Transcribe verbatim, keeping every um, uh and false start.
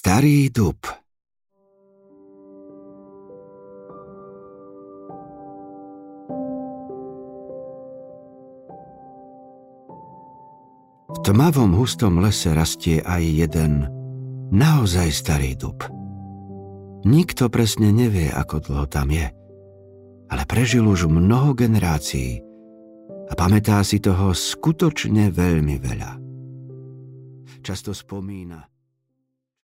Starý dub. V tmavom hustom lese rastie aj jeden naozaj starý dub. Nikto presne nevie, ako dlho tam je, ale prežil už mnoho generácií a pamätá si toho skutočne veľmi veľa. Často spomína